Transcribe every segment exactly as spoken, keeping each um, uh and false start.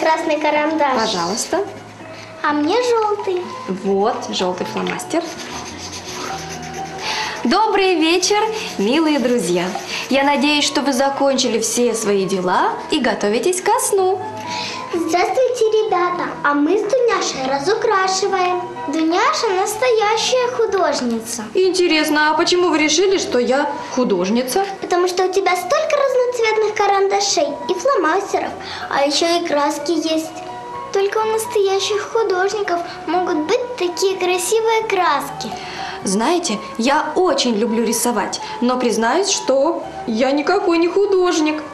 красный карандаш. Пожалуйста. А мне желтый. Вот, желтый фломастер. Добрый вечер, милые друзья. Я надеюсь, что вы закончили все свои дела и готовитесь ко сну. Здравствуйте, ребята. А мы с Дуняшей разукрашиваем. Дуняша настоящая художница. Интересно, а почему вы решили, что я художница? Потому что у тебя столько разноцветных карандашей и фломастеров, а еще и краски есть. Только у настоящих художников могут быть такие красивые краски. Знаете, я очень люблю рисовать, но признаюсь, что я никакой не художник.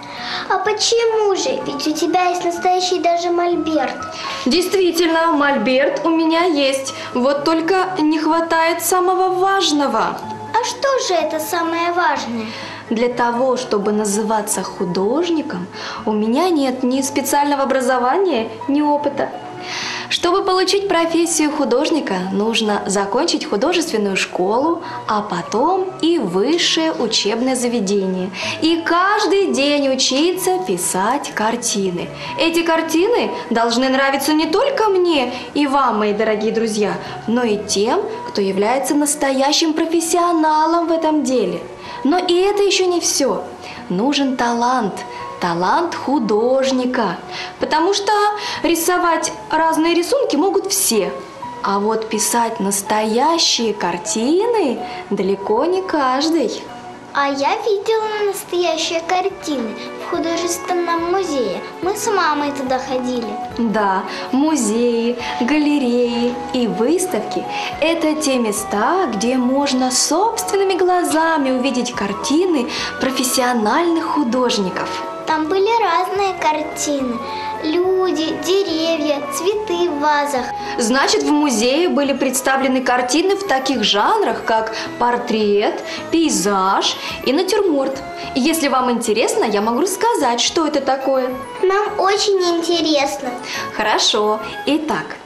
А почему же? Ведь у тебя есть настоящий даже мольберт. Действительно, мольберт у меня есть, вот только не хватает самого важного. А что же это самое важное? Для того, чтобы называться художником, у меня нет ни специального образования, ни опыта. Чтобы получить профессию художника, нужно закончить художественную школу, а потом и высшее учебное заведение. И каждый день учиться писать картины. Эти картины должны нравиться не только мне и вам, мои дорогие друзья, но и тем, кто является настоящим профессионалом в этом деле. Но и это еще не все. Нужен талант. Талант художника, потому что рисовать разные рисунки могут все, а вот писать настоящие картины далеко не каждый. А я видела настоящие картины в художественном музее. Мы с мамой туда ходили. Да, музеи, галереи и выставки – это те места, где можно собственными глазами увидеть картины профессиональных художников. Там были разные картины. Люди, деревья, цветы в вазах. Значит, в музее были представлены картины в таких жанрах, как портрет, пейзаж и натюрморт. И если вам интересно, я могу рассказать, что это такое. Нам очень интересно. Хорошо. Итак,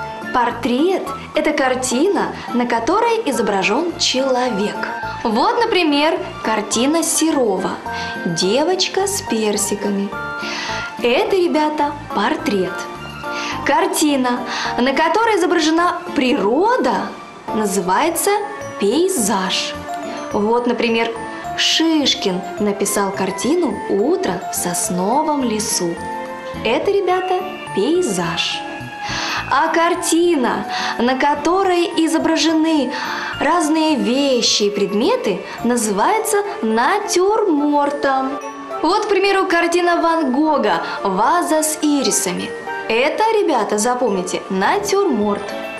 портрет – это картина, на которой изображен человек. Вот, например, картина Серова «Девочка с персиками». Это, ребята, портрет. Картина, на которой изображена природа, называется пейзаж. Вот, например, Шишкин написал картину «Утро в сосновом лесу». Это, ребята, пейзаж. А картина, на которой изображены разные вещи и предметы, называется натюрмортом. Вот, к примеру, картина Ван Гога «Ваза с ирисами». Это, ребята, запомните, натюрморт.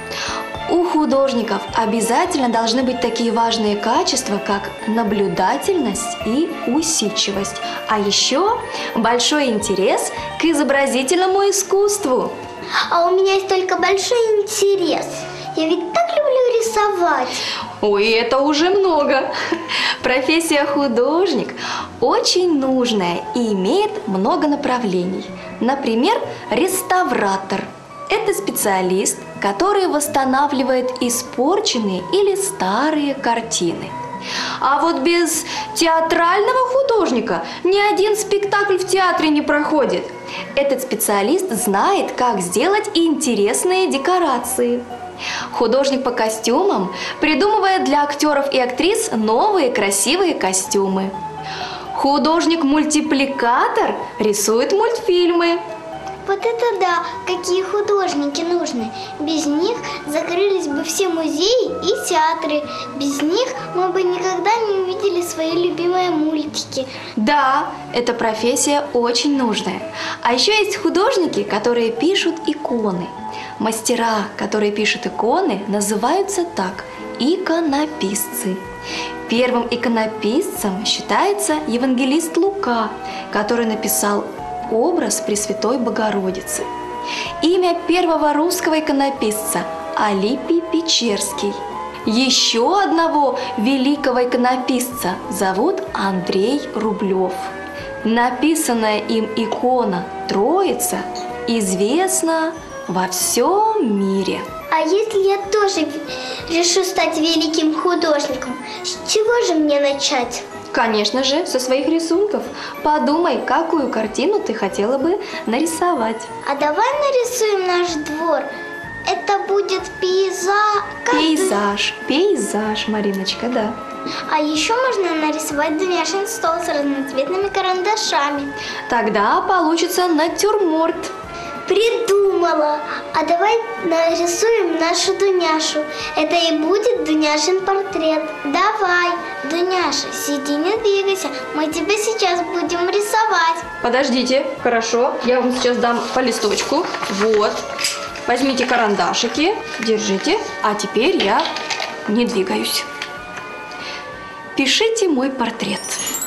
У художников обязательно должны быть такие важные качества, как наблюдательность и усидчивость. А еще большой интерес к изобразительному искусству. А у меня есть только большой интерес. Я ведь так люблю рисовать. Ой, это уже много. Профессия художник очень нужная и имеет много направлений. Например, реставратор. Это специалист, который восстанавливает испорченные или старые картины. А вот без театрального художника ни один спектакль в театре не проходит. Этот специалист знает, как сделать интересные декорации. Художник по костюмам придумывает для актеров и актрис новые красивые костюмы. Художник-мультипликатор рисует мультфильмы. Вот это да, какие художники нужны. Без них закрылись бы все музеи и театры. Без них мы бы никогда не увидели свои любимые мультики. Да, эта профессия очень нужная. А еще есть художники, которые пишут иконы. Мастера, которые пишут иконы, называются так – иконописцы. Первым иконописцем считается евангелист Лука, который написал образ Пресвятой Богородицы. Имя первого русского иконописца – Алипий Печерский. Еще одного великого иконописца зовут Андрей Рублев. Написанная им икона Троица известна во всем мире. А если я тоже решу стать великим художником, с чего же мне начать? Конечно же, со своих рисунков. Подумай, какую картину ты хотела бы нарисовать. А давай нарисуем наш двор. Это будет пейзаж. Пейзаж, пейзаж, Мариночка, да. А еще можно нарисовать Дуняшин стол с разноцветными карандашами. Тогда получится натюрморт. Придумала! А давай нарисуем нашу Дуняшу. Это и будет Дуняшин портрет. Давай, Дуняша, сиди, не двигайся. Мы тебя сейчас будем рисовать. Подождите, хорошо. Я вам сейчас дам по листочку. Вот. Возьмите карандашики, держите. А теперь я не двигаюсь. Пишите мой портрет.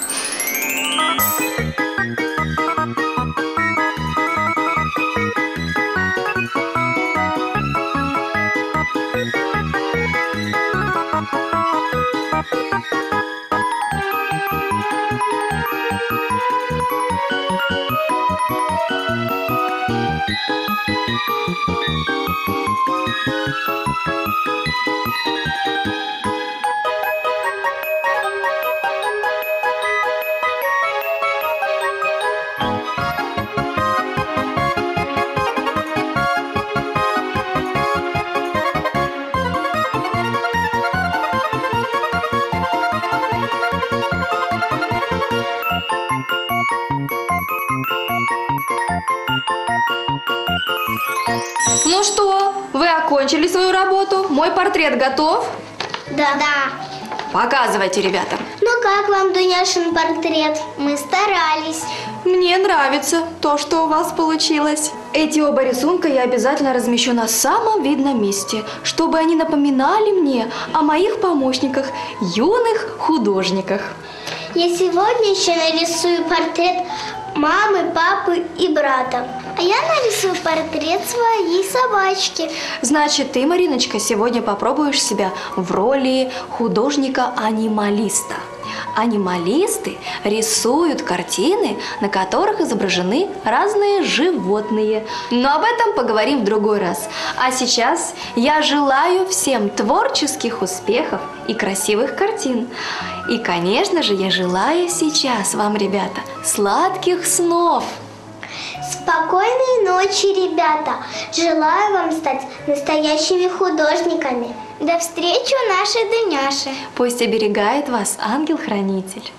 Ну что, вы окончили свою работу? Мой портрет готов? Да. Да. Показывайте, ребята. Ну как вам Дуняшин портрет? Мы старались. Мне нравится то, что у вас получилось. Эти оба рисунка я обязательно размещу на самом видном месте, чтобы они напоминали мне о моих помощниках, юных художниках. Я сегодня еще нарисую портрет мамы, папы и брата. А я нарисую портрет своей собачки. Значит, ты, Мариночка, сегодня попробуешь себя в роли художника-анималиста. Анималисты рисуют картины, на которых изображены разные животные. Но об этом поговорим в другой раз. А сейчас я желаю всем творческих успехов и красивых картин. И, конечно же, я желаю сейчас вам, ребята, сладких снов. Спокойной ночи, ребята! Желаю вам стать настоящими художниками. До встречи у нашей Дуняши. Пусть оберегает вас ангел-хранитель.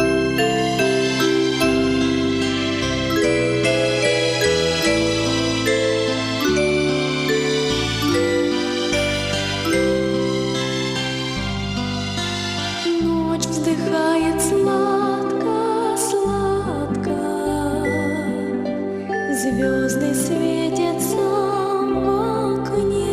Ночь вздыхает сладко, сладко, звезды светятся в окне.